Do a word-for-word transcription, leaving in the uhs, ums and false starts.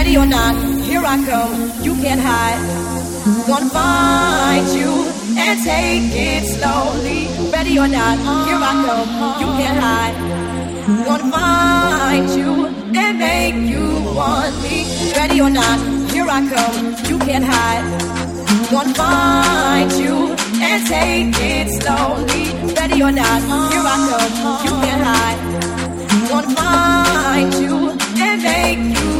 Ready or not, here I come, you can't hide. Gonna find you and take it slowly. Ready or not, here I come, you can't hide. Gonna find you and make you want me. Ready or not, here I come, you can't hide. Gonna find you and take it slowly. Ready or not, here I come, you can't hide. Gonna find you and make you